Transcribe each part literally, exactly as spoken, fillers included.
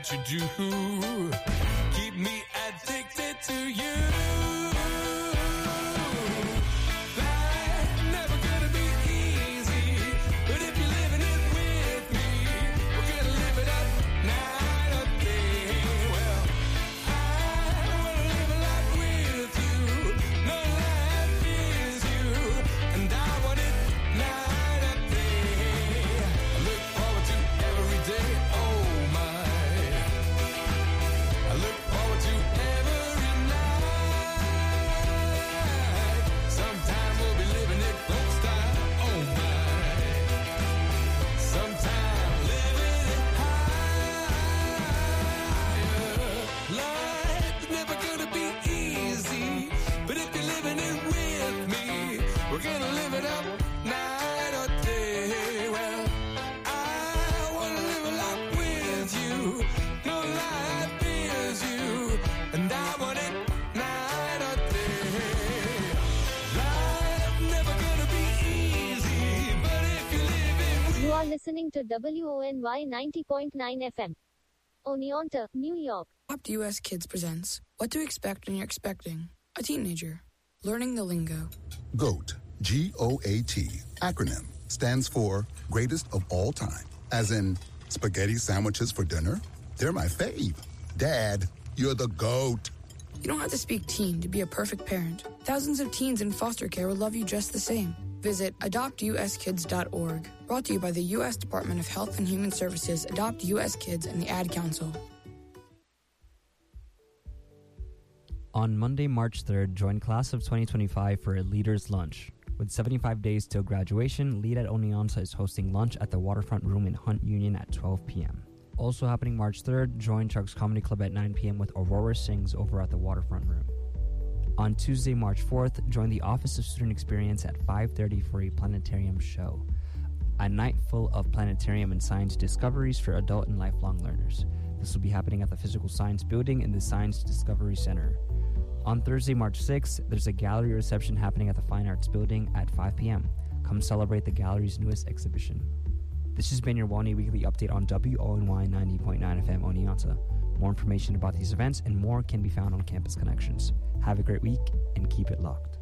what you do. Keep me addicted to you. Life never gonna be easy, but if you're living it with me, we're gonna live it up night or day. Well, I wanna live a life with you. No life is you, and I want it night or day. I look forward to every day. Oh my, I look forward to every night. Sometime we'll be living it folk style. Oh my, sometime living it higher. Life's never gonna be easy, but if you're living it with me, we're gonna live it up night or day. Well, I wanna live a life with you. No life is you, and I want it night or day. Life never gonna be easy, but if you live it with You are listening to W O N Y ninety point nine F M. Oneonta, New York. Adopt U S Kids presents What to Expect When You're Expecting a Teenager. Learning the lingo. GOAT, G O A T, acronym, stands for Greatest of All Time. As in, spaghetti sandwiches for dinner? They're my fave. Dad, you're the GOAT. You don't have to speak teen to be a perfect parent. Thousands of teens in foster care will love you just the same. Visit adopt u s kids dot org. Brought to you by the U S Department of Health and Human Services, Adopt U S Kids, and the Ad Council. On Monday, March third, join class of twenty twenty-five for a leader's lunch. With seventy-five days till graduation, Lead at Oneonta is hosting lunch at the Waterfront Room in Hunt Union at twelve p.m. Also happening March third, join Chuck's Comedy Club at nine p.m. with Aurora Sings over at the Waterfront Room. On Tuesday, March fourth, join the Office of Student Experience at five thirty for a planetarium show. A night full of planetarium and science discoveries for adult and lifelong learners. This will be happening at the Physical Science Building in the Science Discovery Center. On Thursday, March sixth, there's a gallery reception happening at the Fine Arts Building at five p.m. Come celebrate the gallery's newest exhibition. This has been your Wani Weekly Update on W O N Y ninety point nine F M Oneonta. More information about these events and more can be found on Campus Connections. Have a great week and keep it locked.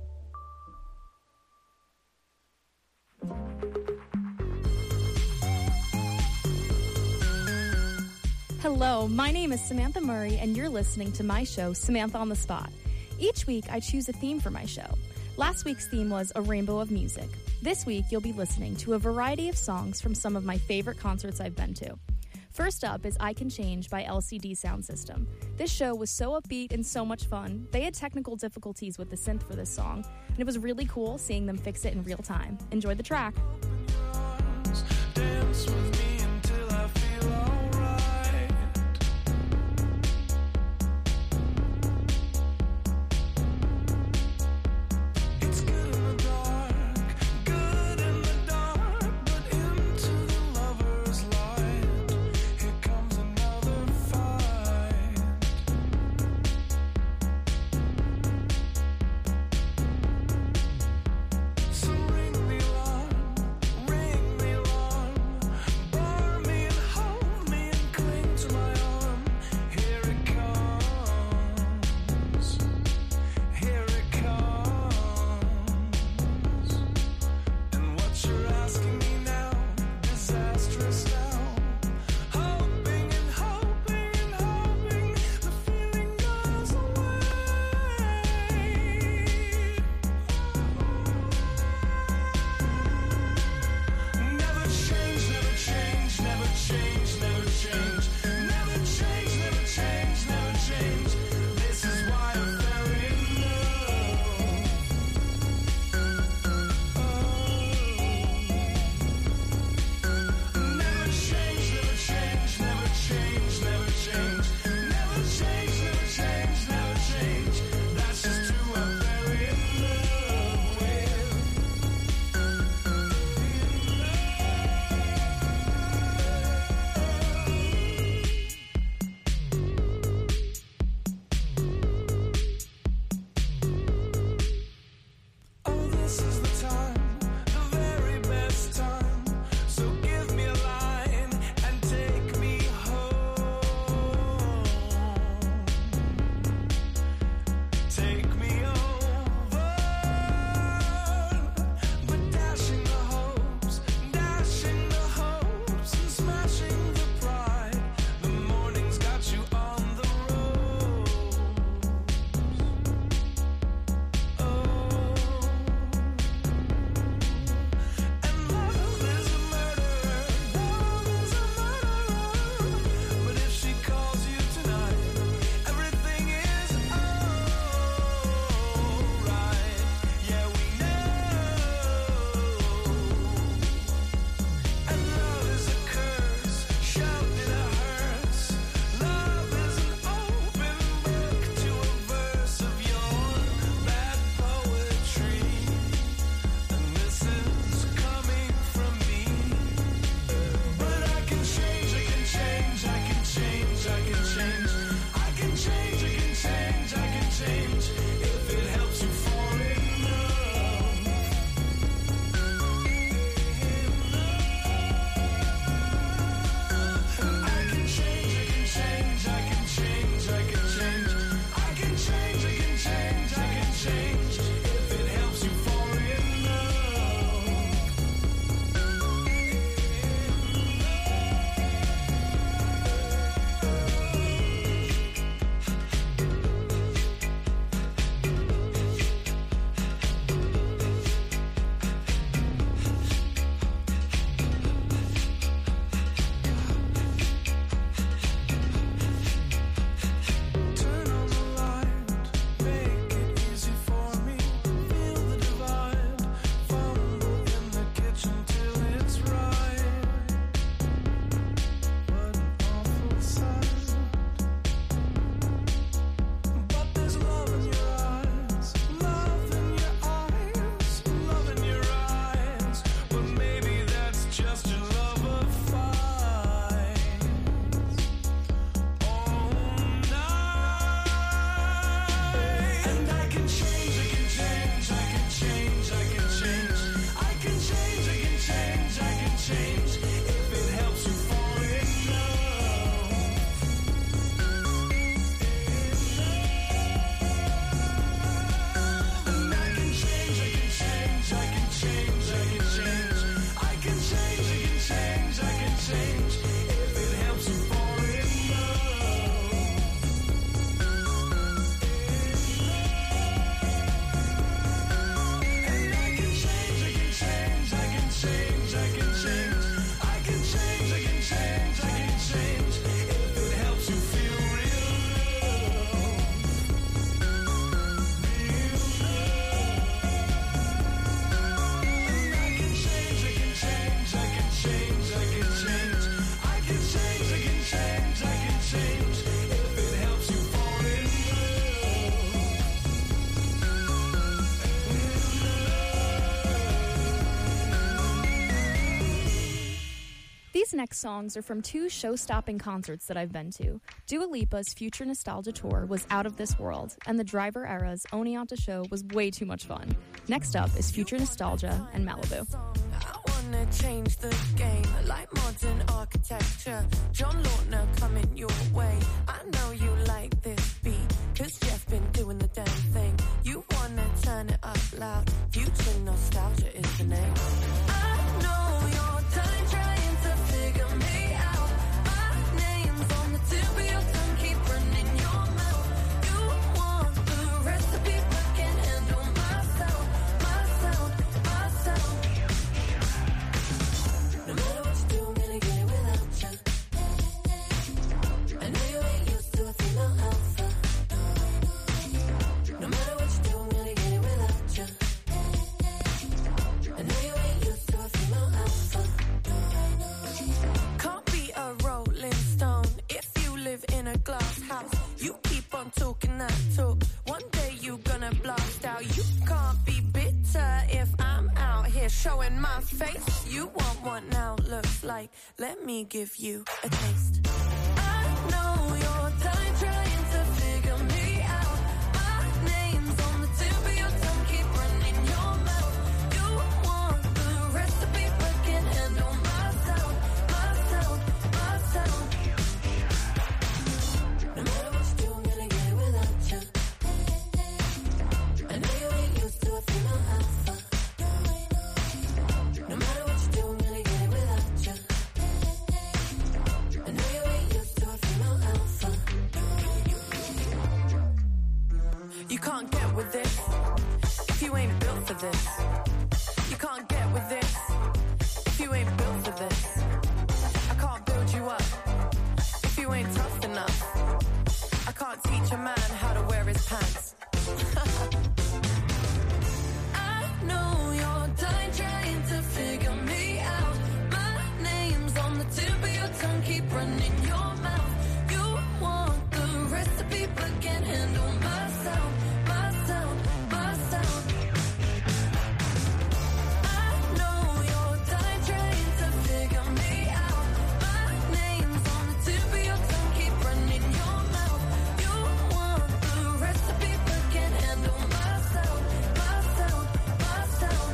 Hello, my name is Samantha Murray, and you're listening to my show, Samantha on the Spot. Each week, I choose a theme for my show. Last week's theme was A Rainbow of Music. This week, you'll be listening to a variety of songs from some of my favorite concerts I've been to. First up is I Can Change by L C D Sound System. This show was so upbeat and so much fun. They had technical difficulties with the synth for this song, and it was really cool seeing them fix it in real time. Enjoy the track. dance with me until I feel alright. It's good in the dark, good in the dark, but into the lover's light, here comes another fight. So ring me long, ring me long, These next songs are from two show-stopping concerts that I've been to. Dua Lipa's Future Nostalgia Tour was out of this world, and the Driver Era's Oneonta show was way too much fun. Next up is Future Nostalgia and Malibu. I wanna change the game like modern architecture. John Lautner coming your way. I know you like this beat, cause Jeff been doing the damn thing. You wanna turn it up loud. Future Nostalgia is the name. I know you're done trying to figure me out. My name's on the tip of your tongue, keep running your mouth. You want the recipe, but can't handle my sound, my sound, my sound. No matter what you do, I'm gonna get it without you. I know you ain't used to a female alpha. No matter what you do, I'm gonna get it without you. I know you ain't used to a female alpha. Can't be a rolling stone if you live in a glass house. You keep on talking that talk. One day you gonna blast out. You can't be bitter if I'm out here showing my face. You want what now looks like. Let me give you a taste. I know you're done trying to figure me out. My name's on the tip of your tongue, keep running your mouth. You want the recipe, but can't handle my sound, my sound, my sound. No matter what you do, I'm gonna get it without you. I know you ain't used to a female alpha. No matter what you do, I'm gonna get it without you. I know you ain't used to a female alpha. You can't get with this if you ain't built for this. You can't get with this if you ain't built for this. I can't build you up if you ain't tough enough. I can't teach a man how to wear his pants. I know you're done trying to figure me out. My name's on the tip of your tongue, keep running your mouth. You want the recipe, but can't handle my sound, my sound, my sound. I know you're done trying to figure me out. My name's on the tip of your tongue, keep running your mouth. You want the recipe, but can't handle my sound, my sound, my sound.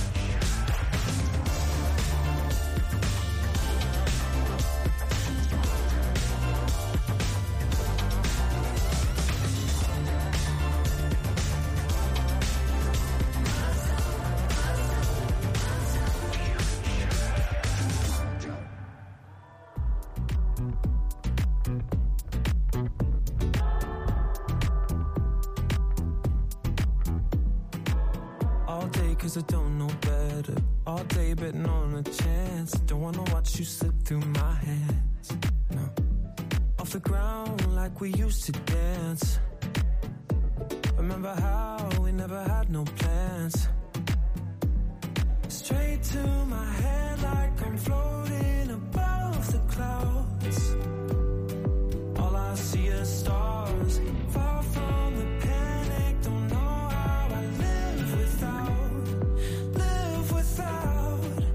All day cause I don't know better. All day betting on a chance. Don't wanna watch you slip through my hands. No. Off the ground like we used to dance. Remember how we never had no plans. Straight to my head like I'm floating above the clouds. All I see is stars. Far from the panic. Don't know how I live without, live without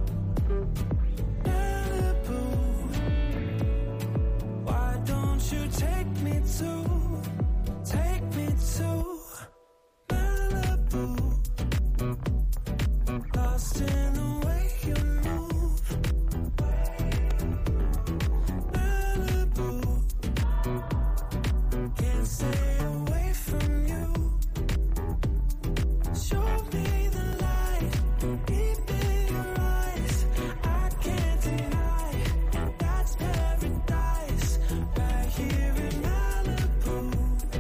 Malibu. Why don't you take me to, take me to Malibu? Lost in the way you move. Malibu. Can't stay away from you. Show me the light, deep in your eyes. I can't deny that's paradise right here in Malibu.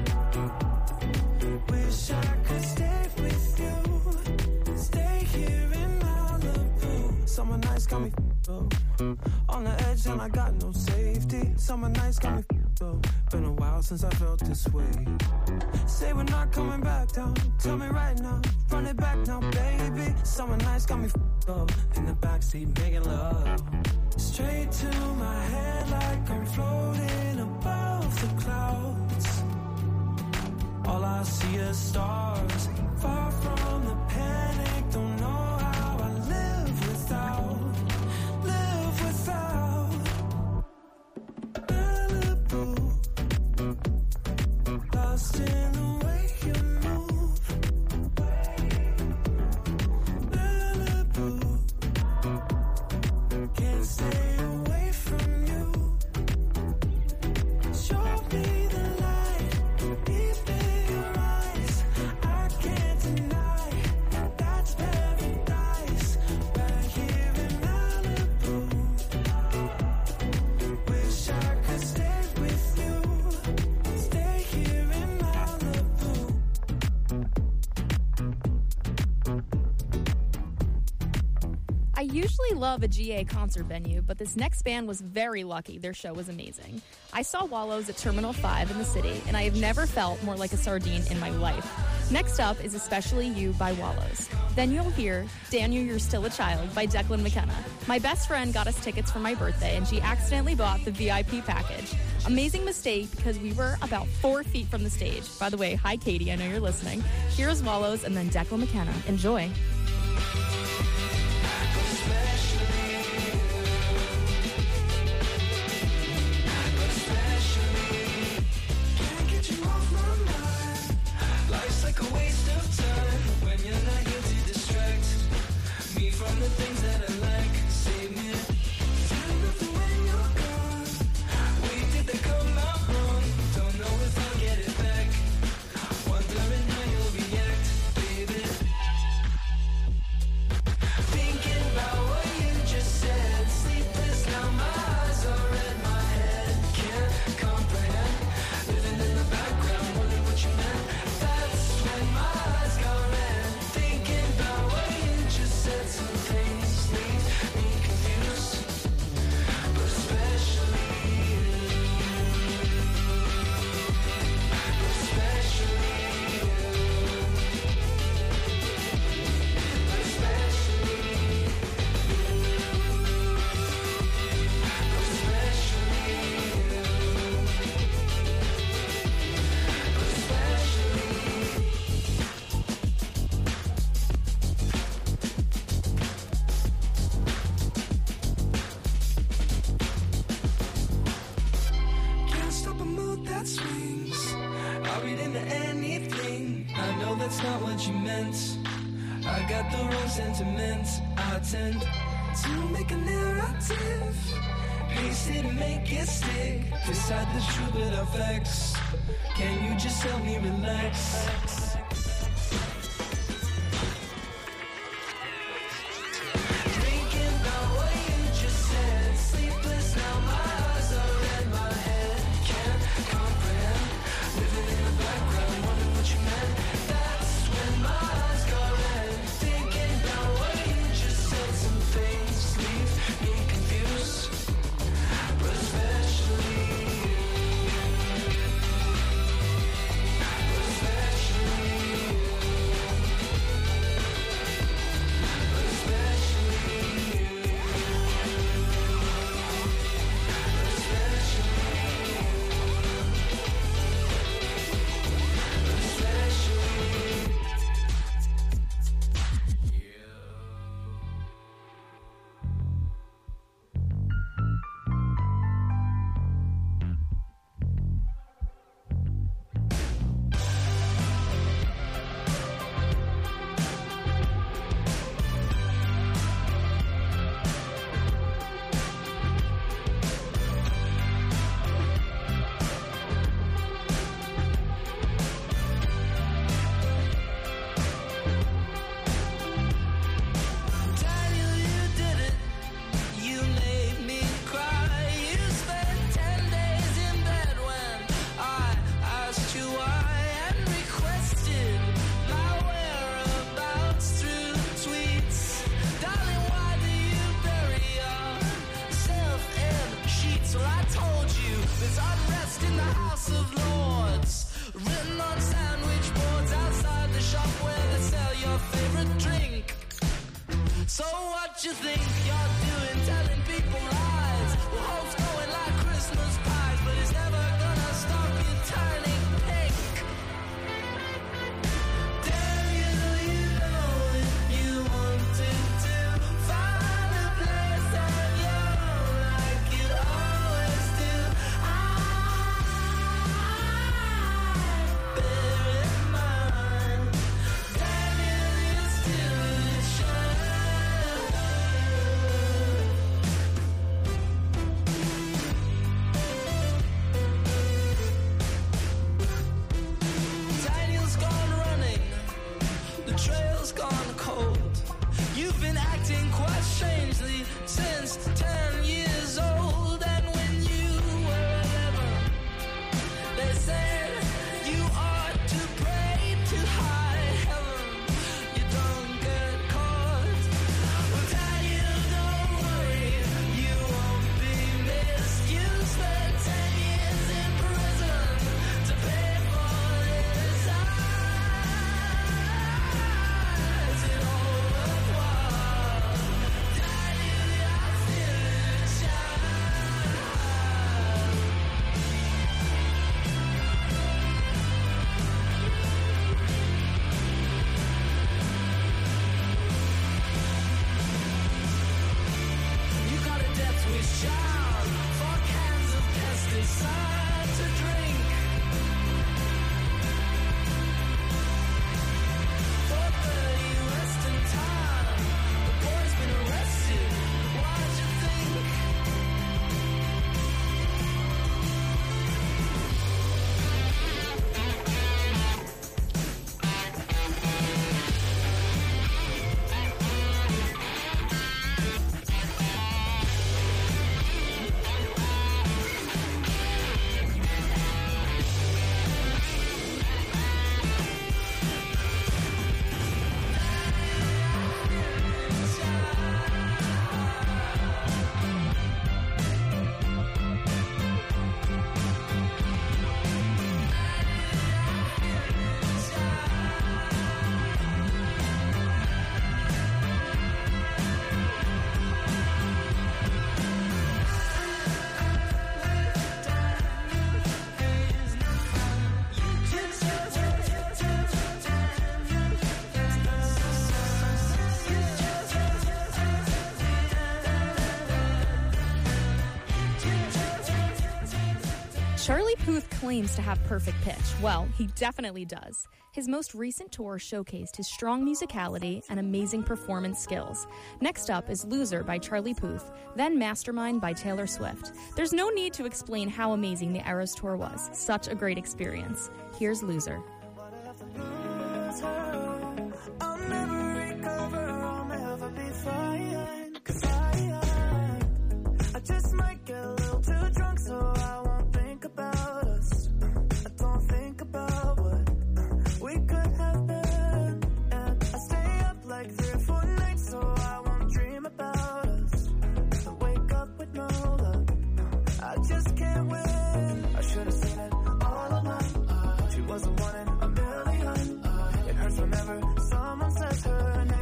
Wish I could stay with you, stay here in Malibu. Summer nights got me f***ed up, on the edge and I got no safety. Summer nights got me f***ed up, been a while since I felt this way. Say we're not coming back down, tell me right now, run it back now, baby. Summer nights got me f***ed up, in the backseat making love. Straight to my head like I'm floating above the clouds. All I see is stars, far from the panic. Don't know how I live without, live without I usually love a G A concert venue, but this next band was very lucky. Their show was amazing. I saw Wallows at Terminal five in the city, and I have never felt more like a sardine in my life. Next up is Especially You by Wallows. Then you'll hear Daniel, You're Still a Child by Declan McKenna. My best friend got us tickets for my birthday, and she accidentally bought the V I P package. Amazing mistake because we were about four feet from the stage. By the way, hi Katie, I know you're listening. Here's Wallows and then Declan McKenna. Enjoy. Like a waste of time when you're not here to distract me from the things that I like. Save me. Feel nothing when you're gone. We did that come out wrong. Don't know if I'll get it back. Wondering how you'll react, baby. Thinking about what you just said. Sleepless now, my eyes are red, my head can't comprehend. Living in the background, wondering what you meant. When my eyes got red, thinking about what you just said. Some things leave me confused, but especially you, but especially you, but especially you, but especially you, but especially that swings. I'll read into anything. I know that's not what you meant. I got the wrong sentiments. I tend to make a narrative, paste it and make it stick. Decide the truth without facts. Can you just help me relax? Thinking about what you just said. Sleepless now, my eyes are red, my head can't comprehend. Living in the background, wondering what you meant. That's when my eyes got red. Thinking about what you just said. Some things leave me confused, but especially you, but especially you, but especially you, but especially you. Daniel, you did it. You made me cry. You spent ten days in bed when I asked you why and requested my whereabouts through tweets. Darling, why do you bury yourself in sheets? Well, I told you there's unrest in the House of Lords, written on sandwich boards outside the shop where they sell your favorite drink. So what you think you're doing, telling people lies? Well, hope's going like Christmas pies, but it's never gonna stop you turning pink. Daniel, you know if you wanted to find a place on your own like you always do. I bear in mind, Daniel, you're still a child. Charlie Puth claims to have perfect pitch. Well, he definitely does. His most recent tour showcased his strong musicality and amazing performance skills. Next up is Loser by Charlie Puth, then Mastermind by Taylor Swift. There's no need to explain how amazing the Eras Tour was. Such a great experience. Here's Loser. I'll never recover, I'll never be fine. 'Cause I, I, I just might get a little too drunk, so I won't think about us. I don't think about what we could have been. And I stay up like three or four nights, so I won't dream about us. I wake up with no luck, I just can't win. I should have seen it all along. She was the one in a million. It hurts whenever someone says her name.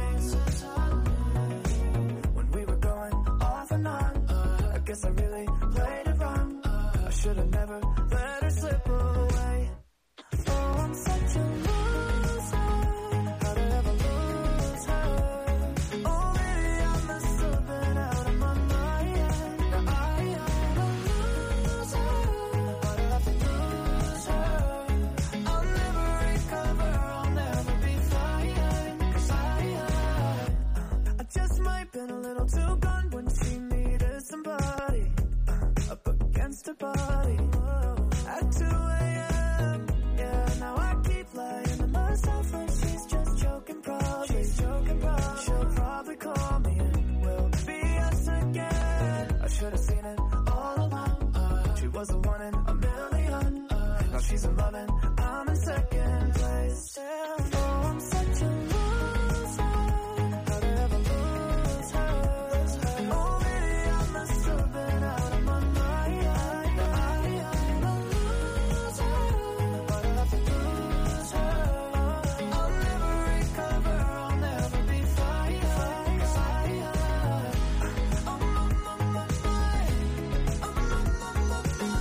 When we were going off and on, I guess I really played it wrong. I should have never let her slip away. Oh, I'm such a loser. How'd I ever lose her? Oh, maybe I must have been out of my mind. Now I am a loser. Why'd I have to lose her? I'll never recover, I'll never be fine. 'Cause I, I, I just might been a little too gone when she needed somebody up against her body at two a.m. Yeah, now I keep lying to myself when she's just joking probably. She's joking probably. She'll probably call me and we'll be us again. I should have seen it all along. She was the one in a million. Now she's in love and I'm in second place. Oh, I'm such a loser. How'd I ever lose her? Oh, maybe I must have been out of my mind. Now I am a loser. Why'd I have to lose her? I'll never recover, I'll never be fine. 'Cause I, I'm on my mind. I'm on my mind. I'm on my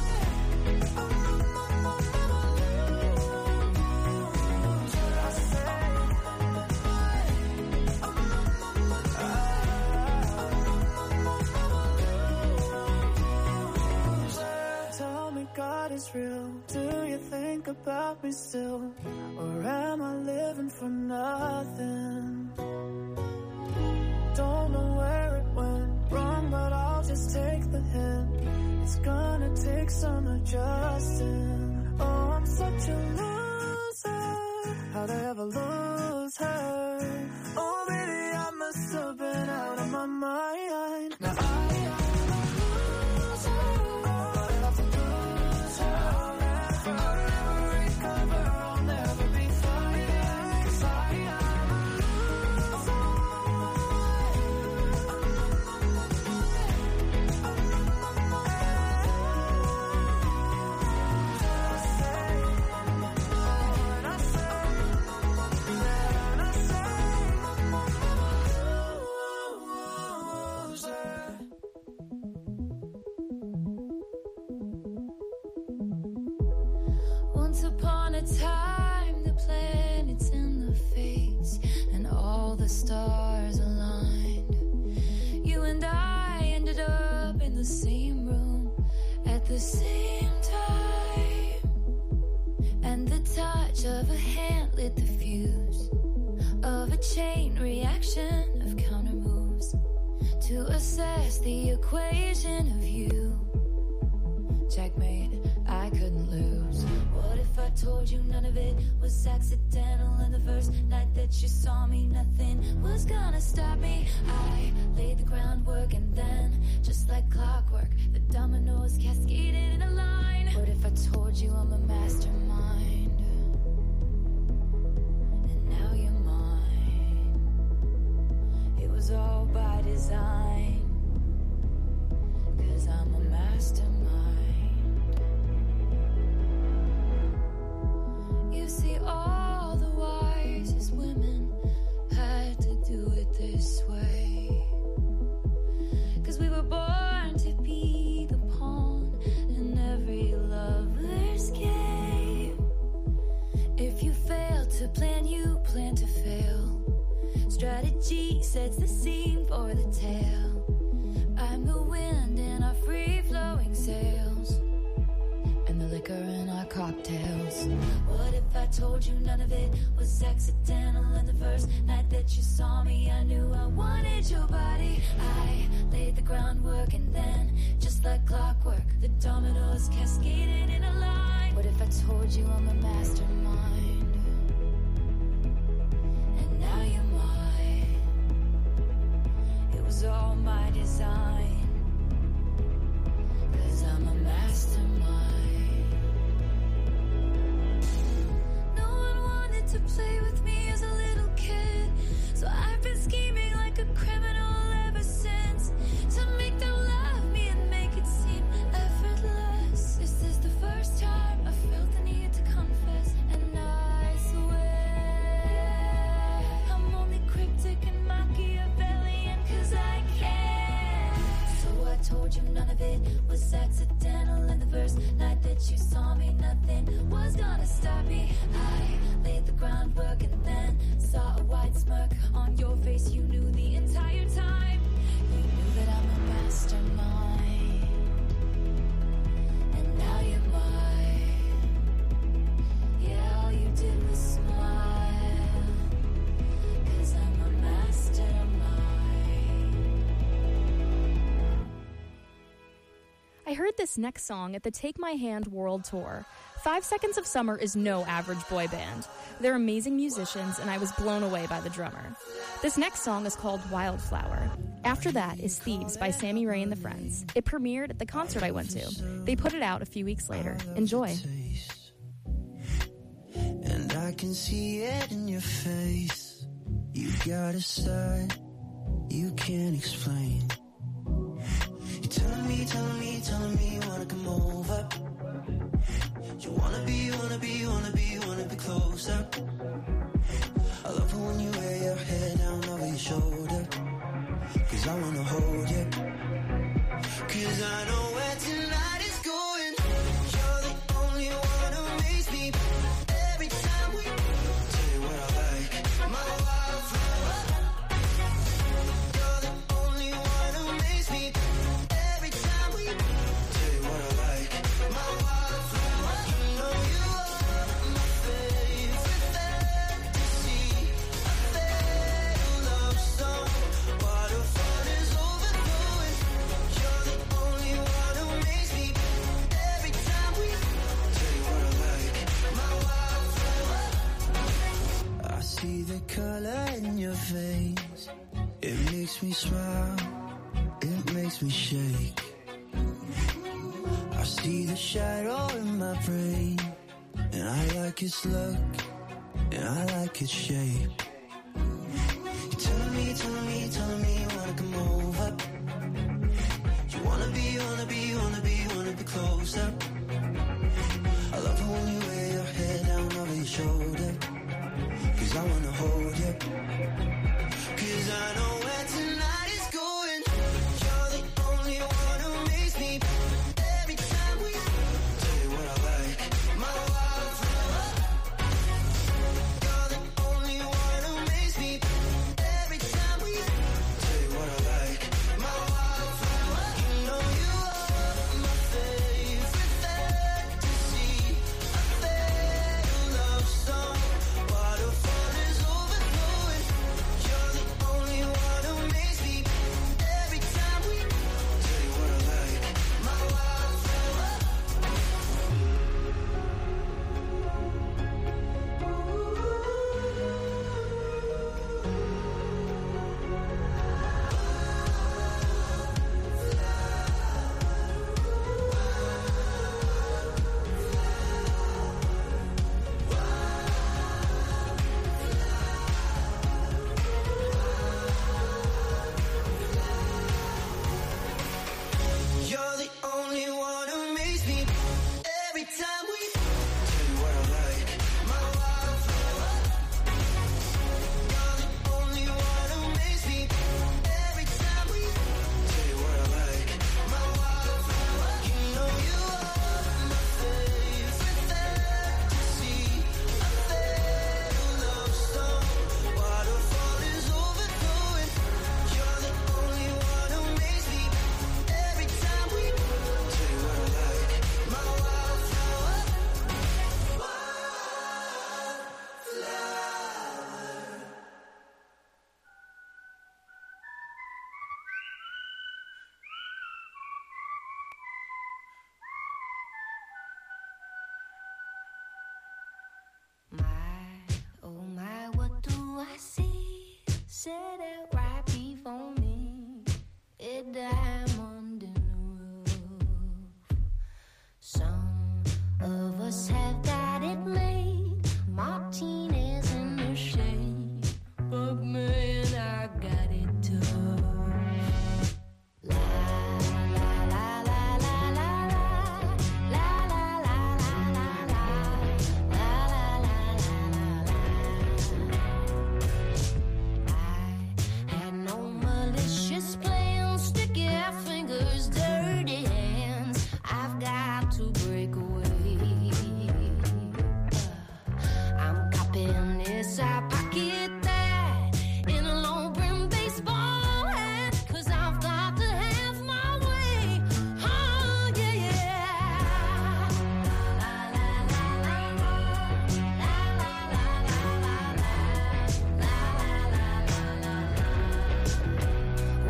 I say, tell me God is real. Do you think about me still? Or am I living for nothing? Don't know where it went wrong, but I'll just take the hint. It's gonna take some adjusting. Oh, I'm such a loser. How'd I ever lose her? Oh, maybe I must have been out of my mind. Now I am a loser. Why'd I have to lose her? I'll never, I'll never recover. I'll never be fine. 'Cause I am a loser. I say, and I say, and I say, loser. Once upon a time, the planets in the fates and all the stars aligned. You and I ended up in the same room at the same time. And the touch of a hand lit the fuse of a chain reaction of counter moves to assess the equation of you. Checkmate, I couldn't lose. What if I told you none of it was accidental? And the first night that you saw me, nothing was gonna stop me. I laid the groundwork and then, just like clockwork, the dominoes cascaded in a line. What if I told you I'm a mastermind? And now you're mine. It was all by design, 'cause I'm a mastermind. You see, all the wisest women had to do it this way. 'Cause we were born to be the pawn in every lover's game. If you fail to plan, you plan to fail. Strategy sets the scene for the tale. I'm the wind in our free-flowing sails, and the the liquor in our cocktails. What if I told you none of it was accidental? And the first night that you saw me, I knew I wanted your body. I laid the groundwork, and then, just like clockwork, the dominoes cascaded in a line. What if I told you I'm a mastermind? And now you're mine. It was all my design. 'Cause I'm a mastermind. No one wanted to play with me as a little kid, so I've been scheming like a criminal ever since, to make them love me and make it seem effortless. This is the first time I felt the need to confess, and I swear I'm only cryptic and Machiavellian 'cause I can. So I told you none of it was accidental, and the first night that you saw me, nothing was gonna stop me. I laid the groundwork, and then saw a wide smirk on your face. You knew the entire time. You knew that I'm a mastermind. And now you're mine. Yeah, all you did was smile. 'Cause I'm a mastermind. I heard this next song at the Take My Hand World Tour. Five Seconds of Summer is no average boy band. They're amazing musicians, and I was blown away by the drummer. This next song is called Wildflower. After that is Thieves by Sammy Ray and the Friends. It premiered at the concert I went to. They put it out a few weeks later. Enjoy. And I can see it in your face. You got a side you can't explain. You're telling me, telling me, telling me you wanna come over. You wanna be, wanna be, wanna be, wanna be closer. I love it when you wear your head down over your shoulder. 'Cause I wanna hold you. 'Cause I know where tonight is going. You're the only one who makes me every time we tell you what I like. My wildflower. You're the only one who makes me every time we tell you what I like. My wildflower. You know you are my favorite fantasy. A fatal love song. What a fun is overflowing. You're the only one who makes me every time we tell you what I like. My wildflower. I see the color in your face. It makes me smile. It makes me shake. I see the shadow in my brain, and I like its look, and I like its shape. You're telling me, telling me, telling me you wanna come over. You wanna be, wanna be, wanna be, wanna be closer. I love it when you wear your head down over your shoulder. 'Cause I wanna hold you. 'Cause I know where tonight is going. You're the only one who makes me every time we tell you what I like. My wildflower. You're the only one diamond in the roof. Some of us have got it made. Martinez in the shade. But man, I got it tough. La la la la la la la la la la la la la la I had no malicious plans, sticky fingers, dirty hands. I've got to break away. I'm copying this, I pocket that in a low brim baseball hat, 'cause I've got to have my way. Oh, yeah, yeah. La la la la la la la la la la la la la la.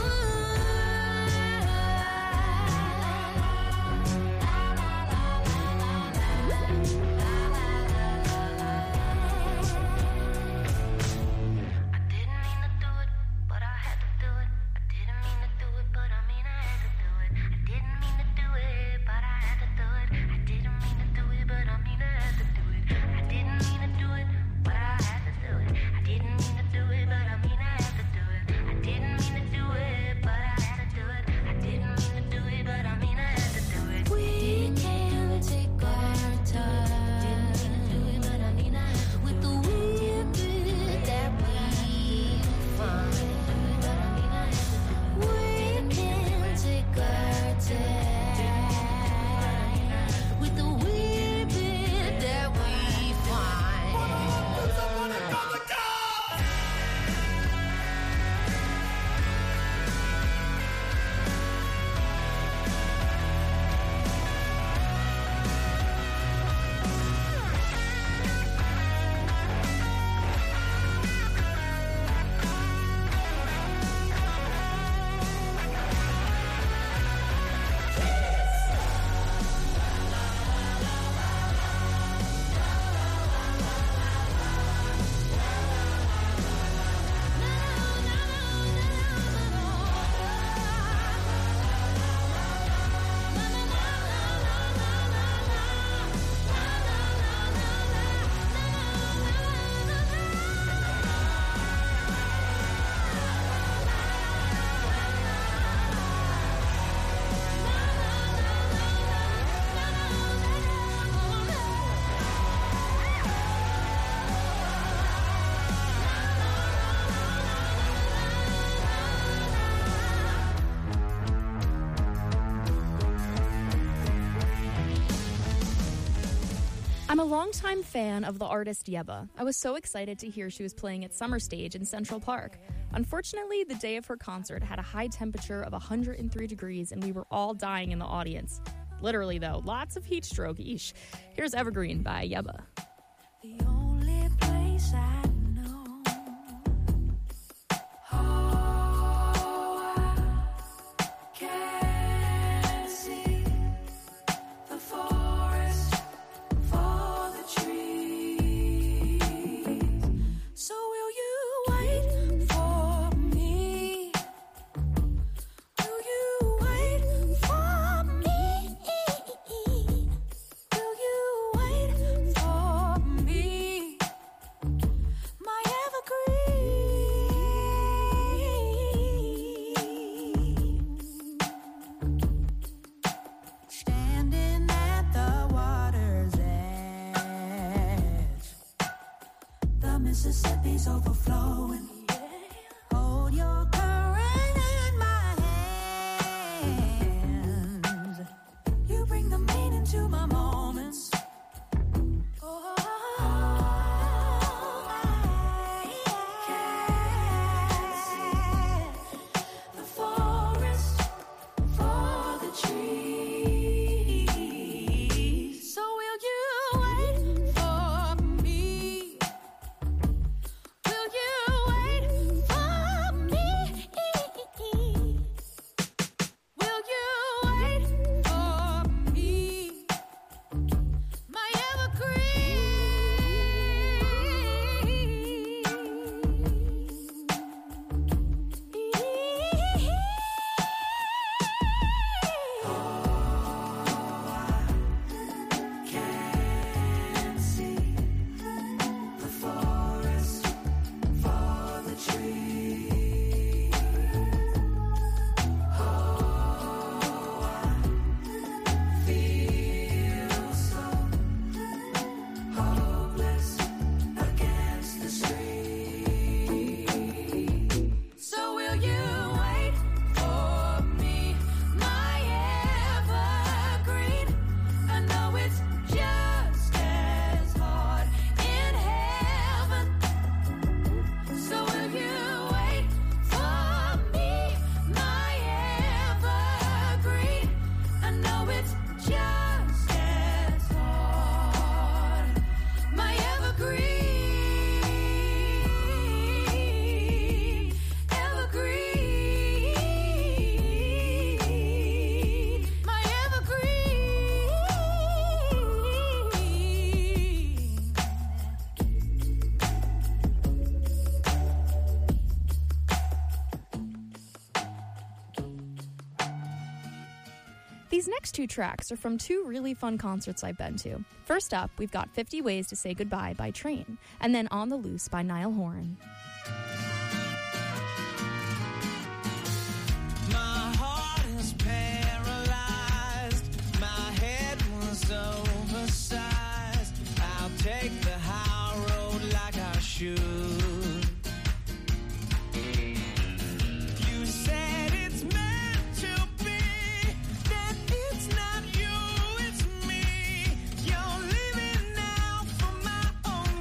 We can take our time with the weird bit that we find. We can take our time with the weird bit that we find. I'm a longtime fan of the artist Yebba. I was so excited to hear she was playing at Summer Stage in Central Park. Unfortunately, the day of her concert had a high temperature of one hundred three degrees and we were all dying in the audience. Literally, though, lots of heat stroke. Eesh. Here's Evergreen by Yebba. The only place I know. Oh, I can see the forest for the trees. So will you wait for me? Will you wait for me? Will you wait for me? My evergreen. Standing at the water's edge. The Mississippi's overflowing. Hold your current in my hands. You bring the meaning to my moments. Oh, I can see the forest for the trees. So will you wait for me? Will These next two tracks are from two really fun concerts I've been to. First up, we've got fifty Ways to Say Goodbye by Train, and then On the Loose by Niall Horan. My heart is paralyzed. My head was oversized. I'll take the high road like I should. You said it's meant to be, that it's not you, it's me. You're leaving now for my own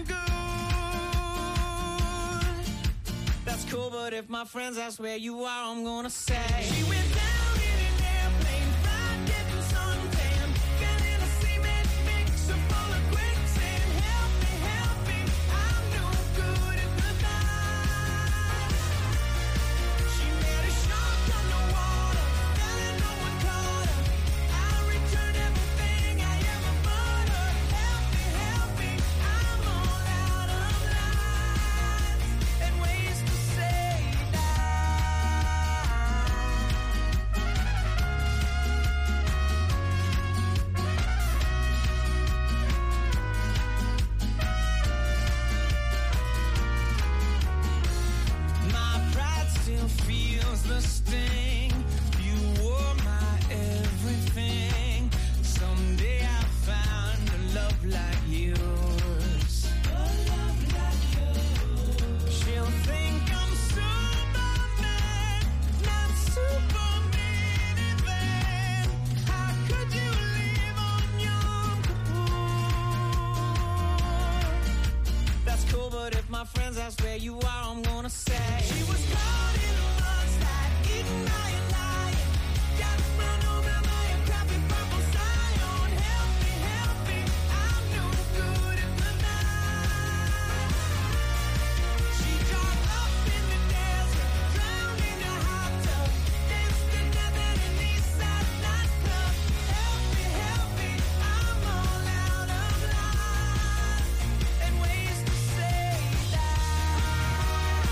good. That's cool, but if my friends ask where you are, I'm gonna say she went down in an airplane, fried, getting suntan, got in a cement mixer full of quicksand. Help me, help me, I'm no good at the night. She made a shark underwater, fell and no one caught her. I returned everything I ever bought her. Help me, help me, I'm all out of lines and ways to say that. My pride still feels the sting. You were my everything. Someday I'll find a love like yours. A love like yours. She'll think I'm Superman, not Superman even. How could you leave on Yom Kippur? That's cool, but if my friends ask where you are, I'm gonna say she was caught in a mudslide, eaten by a lion, got run over by a crappy purple scion. Help me, help me, I'm no good at the night. She dropped up in the desert, drowned in a hot tub, danced to death at an east side nightclub. Help me, help me, I'm all out of lines and ways to say that.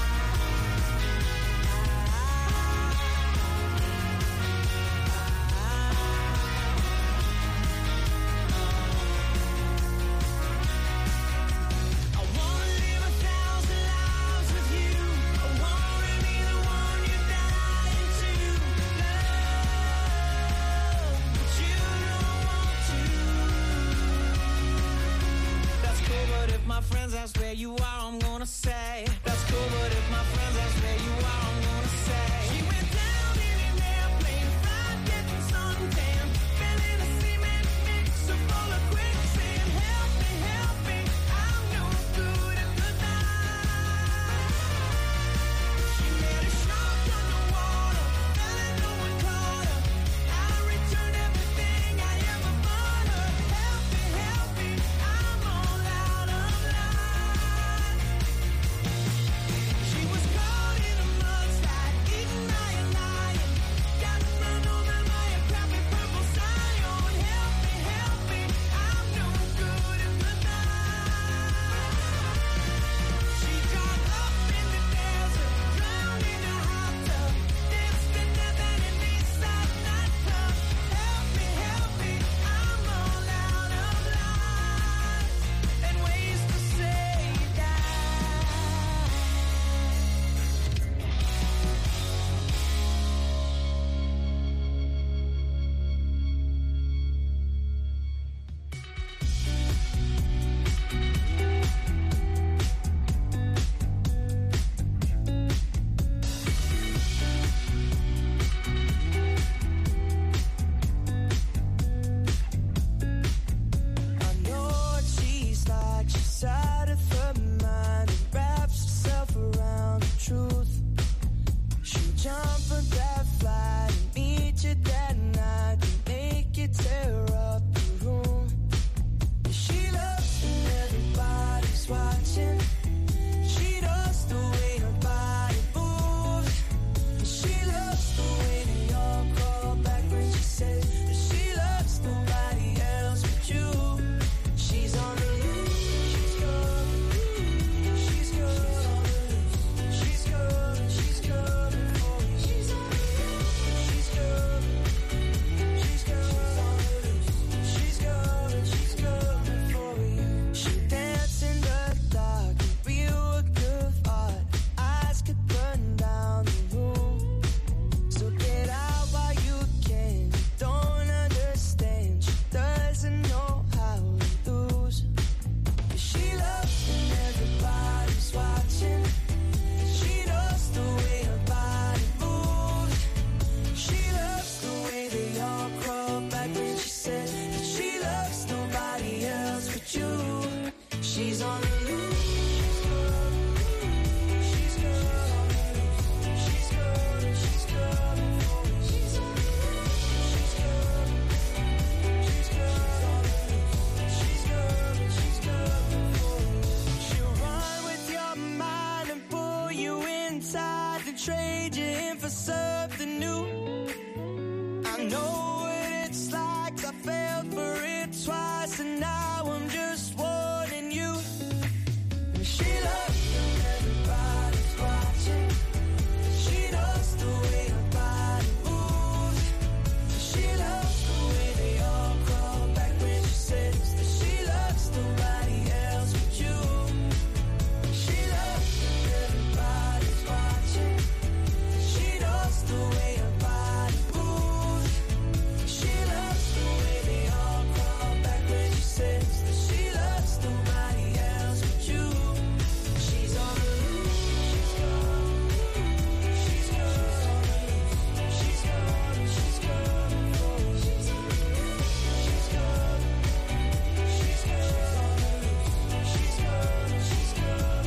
trade you in for something new. I know what it's like, I fell for it twice, and now I'm just warning you. And she loves when everybody's watching. She knows the way her body moves. She loves the way they all crawl back when she says that she loves nobody else but you. She loves when everybody's watching. She knows the way her body moves. She loves the way they all crawl back when she says that she loves nobody else but you. She's on the loose. She's gone. She's gone. She's gone. She's gone. She's on the loose. She's gone. She's gone. She's gone. She's gone.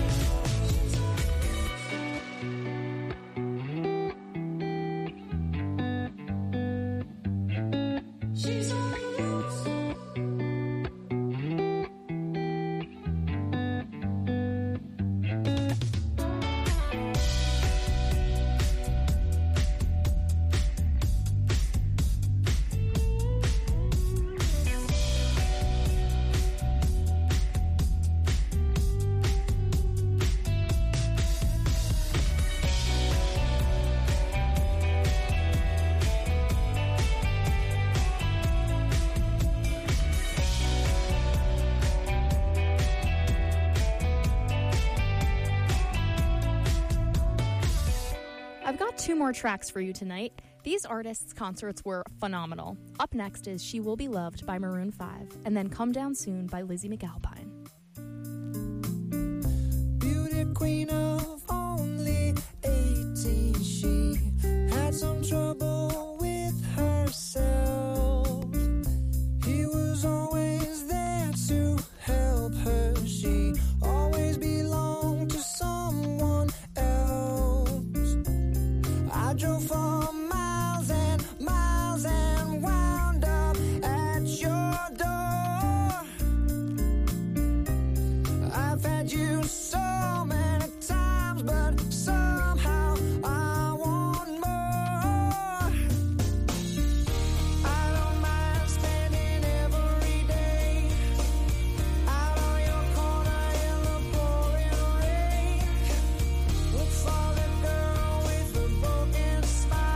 She's on the loose. I've got two more tracks for you tonight. These artists' concerts were phenomenal. Up next is She Will Be Loved by Maroon five, and then Come Down Soon by Lizzie McAlpine. Beauty queen of only eighteen, she had some trouble with herself. He was always there to help her. She always belonged to someone else. I drove for miles and miles and wound up at your door. I've had you so many times, but somehow I want more. I don't mind standing every day out on your corner in the pouring rain. Look for the girl with the broken smile.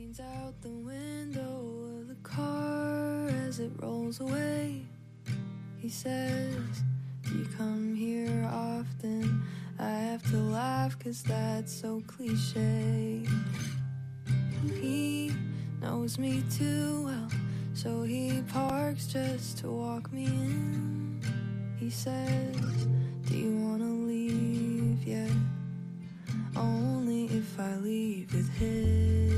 Leans out the window of the car as it rolls away. He says, "Do you come here often?" I have to laugh 'cause that's so cliche. He knows me too well, so he parks just to walk me in. He says, "Do you wanna leave yet?" Only if I leave with him.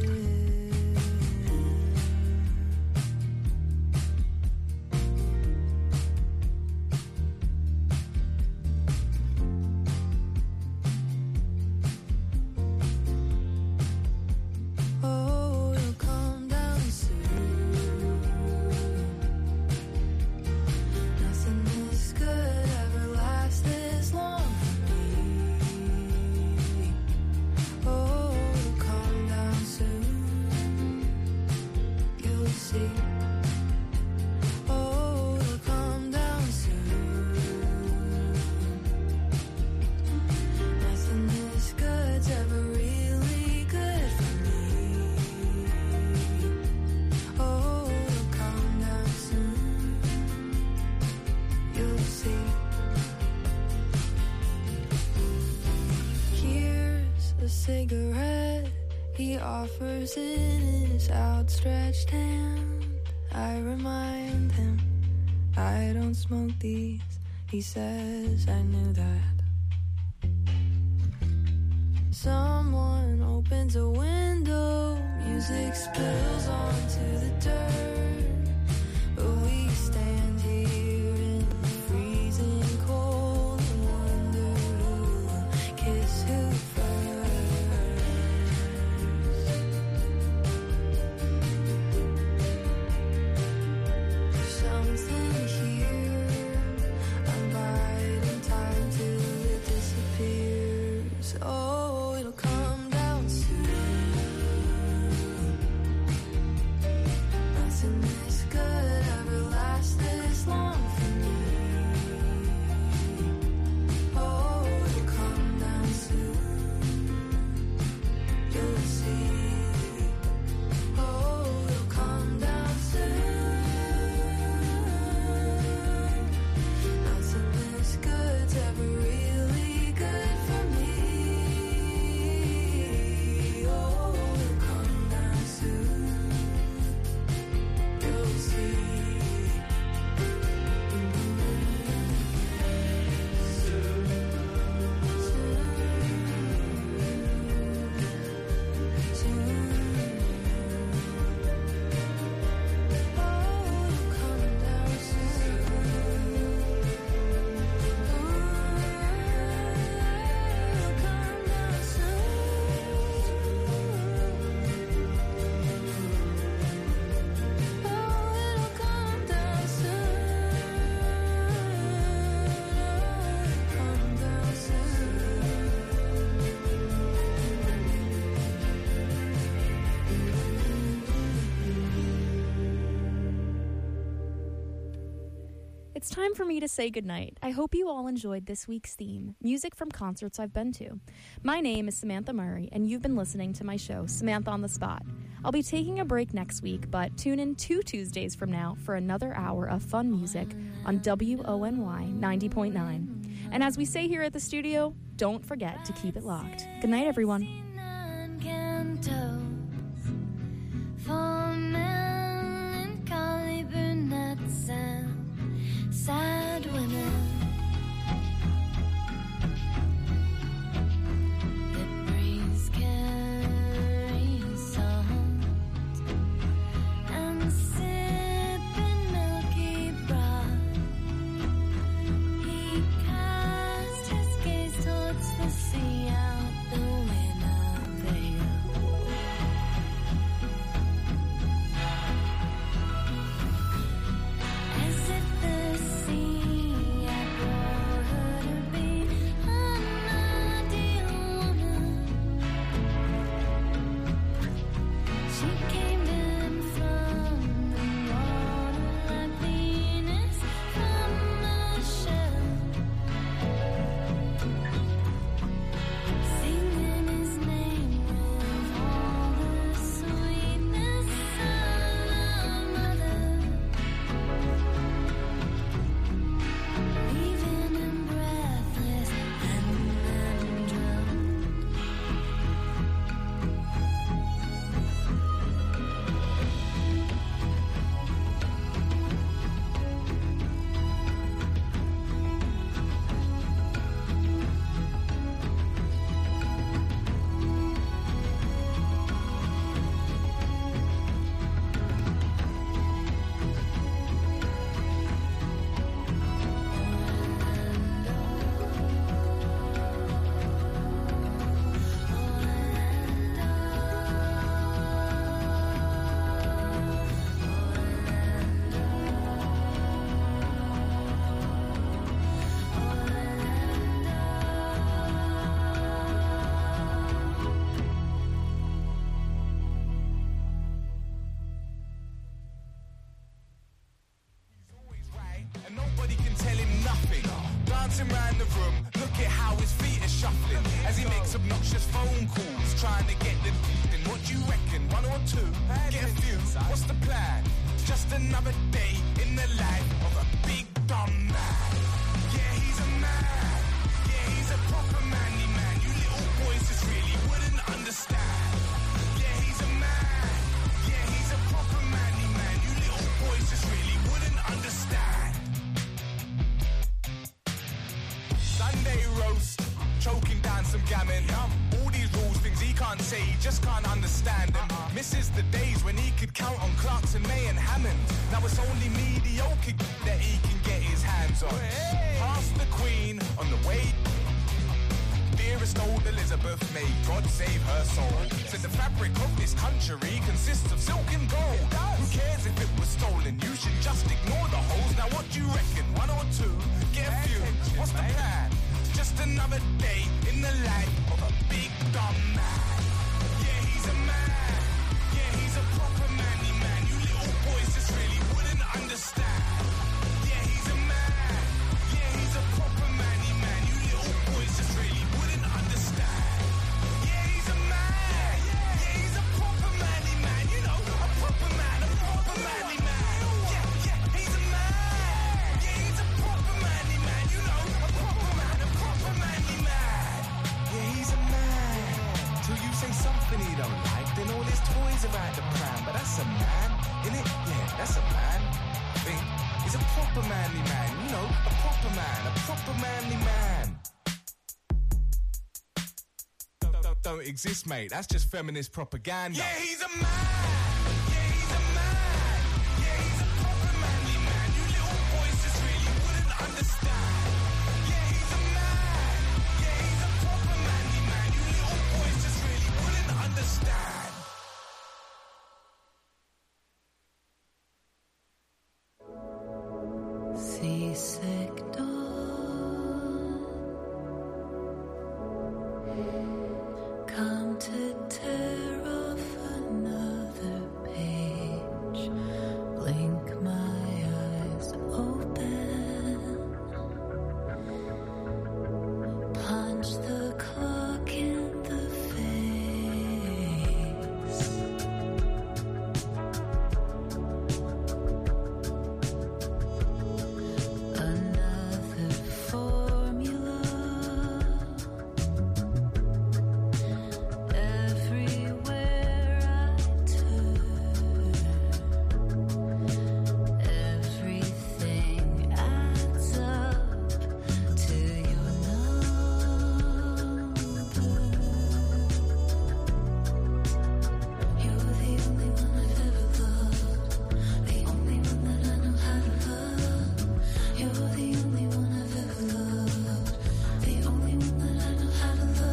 Oh, it'll come down soon. Nothing this good ever lasts this long for me. Oh, it'll come down soon. You'll see. Oh, it'll come down soon. Nothing this good's ever really good for me. Oh, it'll come down soon. You'll see. Here's a cigarette he offers in his outstretched hand. I remind him I don't smoke these. He says I knew that. Someone opens a window, music spills onto the dirt. But we stand here in the freezing cold and wonder who will kiss who first. There's something here, I'm biding time till it disappears. Oh, it'll come down soon. Nothing this good ever lasts this long for me. Oh, it'll come down soon. You'll see. Oh, it'll come down soon. Nothing this good's ever really good for me. Oh, it'll come down soon. You'll see. It's time for me to say goodnight. I hope you all enjoyed this week's theme, music from concerts I've been to. My name is Samantha Murray, and you've been listening to my show, Samantha on the Spot. I'll be taking a break next week, but tune in two Tuesdays from now for another hour of fun music on W O N Y ninety point nine. And as we say here at the studio, don't forget to keep it locked. Good night, everyone. For melancholy brunettes and sad women, the breeze carries salt and sipping milky broth. He cast his gaze towards the sea out the window. what's the plan? Just another day in the life of a big dumb man. Yeah, he's a man. Yeah, he's a proper manly man. You little boys just really wouldn't understand. Yeah, he's a man. Yeah, he's a proper manly man. You little boys just really wouldn't understand. Sunday roast, choking down some gammon. All these rules, things he can't say, he just can't understand them. Uh-uh. Misses the days when he could count on Clarkson, May and Hammond. Now it's only mediocre that he can get his hands on. Hey. Past the Queen on the way. Dearest old Elizabeth, may God save her soul. Said the fabric of this country consists of silk and gold. Who cares if it was stolen? You should just ignore the holes. Now what do you reckon? One or two? Get a few. What's the plan? Just another day in the life of a big dumb man. Yeah, he's a man. Yeah, he's a proper manly man. You little boys just really wouldn't understand. Yeah, he's a man. Yeah, he's a proper manly man. You little boys just really wouldn't understand. Yeah, he's a man. Yeah, he's a proper manly man. You know, a proper man, a proper manly man. Yeah, yeah, he's a man. Yeah, he's a proper manly man. You know, a proper man, a proper manly man. Yeah, he's a man. Till you say something he don't like, then all his toys are out the pram. But that's a man, innit? Yeah, that's a man. Think he's a proper manly man. You know, a proper man, a proper manly man. Don't, don't, don't exist, mate. That's just feminist propaganda. Yeah, he's a man. Yeah, he's a man. Yeah, he's a proper manly man. You little boys just really wouldn't understand. Yeah, he's a man. Yeah, he's a proper manly man. You little boys just really wouldn't understand. Seasick dawn, come to tear off another page. Blink my eyes open, punch the clock in the face. Another formula. Everywhere I turn, everything adds up to your number. You're the only one I've ever loved, the only one that I know how to love. You're the only one I've ever loved, the only one that I know how to love.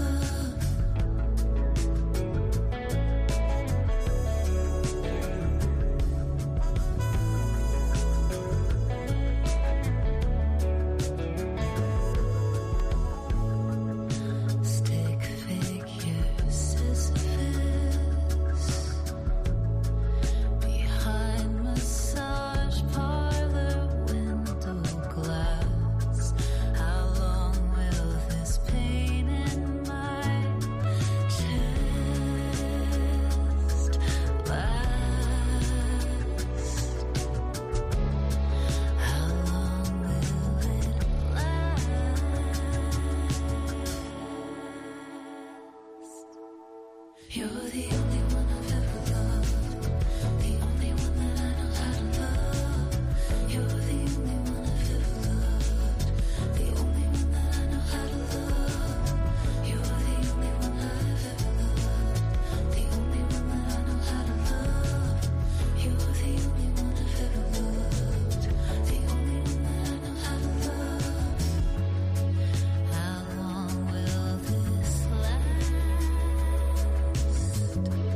Stick figure Sisyphus behind massage parlor window glass. How long will this pain in my chest last? How long will it last? You're the only one I've ever loved, the only one that I know how to love. You're the only one I've ever loved, the only one that I know how to love. You're the only one I've ever loved, the only one that I know how to love. You're the only one I've ever loved, the only one that I know how to love. How long will this last?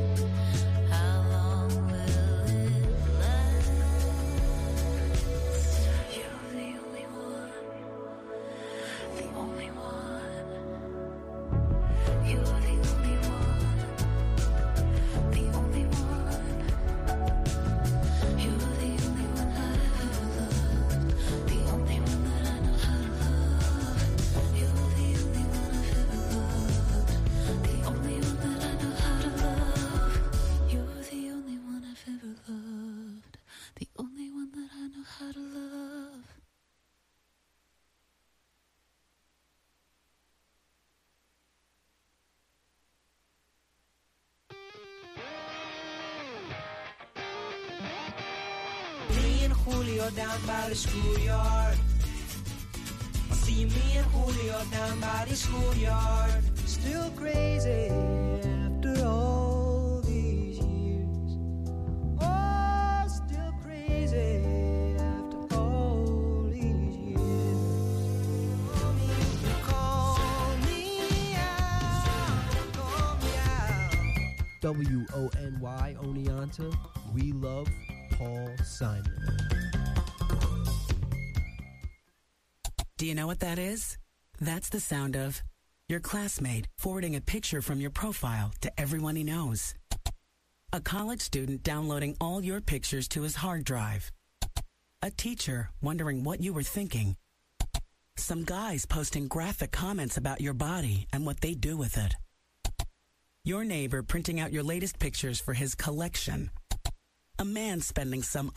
Julio down by the schoolyard. I'll see me and Julio down by the schoolyard. Still crazy after all these years. Oh, still crazy after all these years. Call me, call me out, call me out. W O N Y Oneonta, we love Paul Simon. Do you know what that is? That's the sound of your classmate forwarding a picture from your profile to everyone he knows. A college student downloading all your pictures to his hard drive. A teacher wondering what you were thinking. Some guys posting graphic comments about your body and what they do with it. Your neighbor printing out your latest pictures for his collection. A man spending some